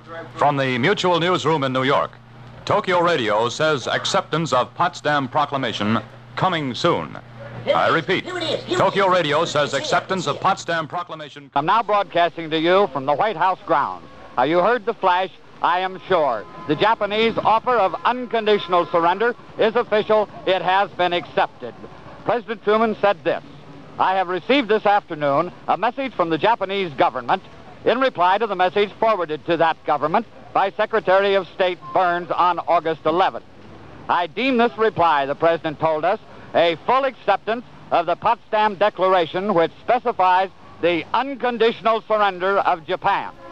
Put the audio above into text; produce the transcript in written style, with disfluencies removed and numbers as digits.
From the Mutual Newsroom in New York, Tokyo Radio says acceptance of Potsdam Proclamation coming soon. I repeat, Tokyo Radio says acceptance of Potsdam Proclamation. I'm now broadcasting to you from the White House grounds. You heard the flash, I am sure. The Japanese offer of unconditional surrender is official. It has been accepted. President Truman said this: I have received this afternoon a message from the Japanese government in reply to the message forwarded to that government by Secretary of State Burns on August 11th. I deem this reply, the President told us, a full acceptance of the Potsdam Declaration, which specifies the unconditional surrender of Japan.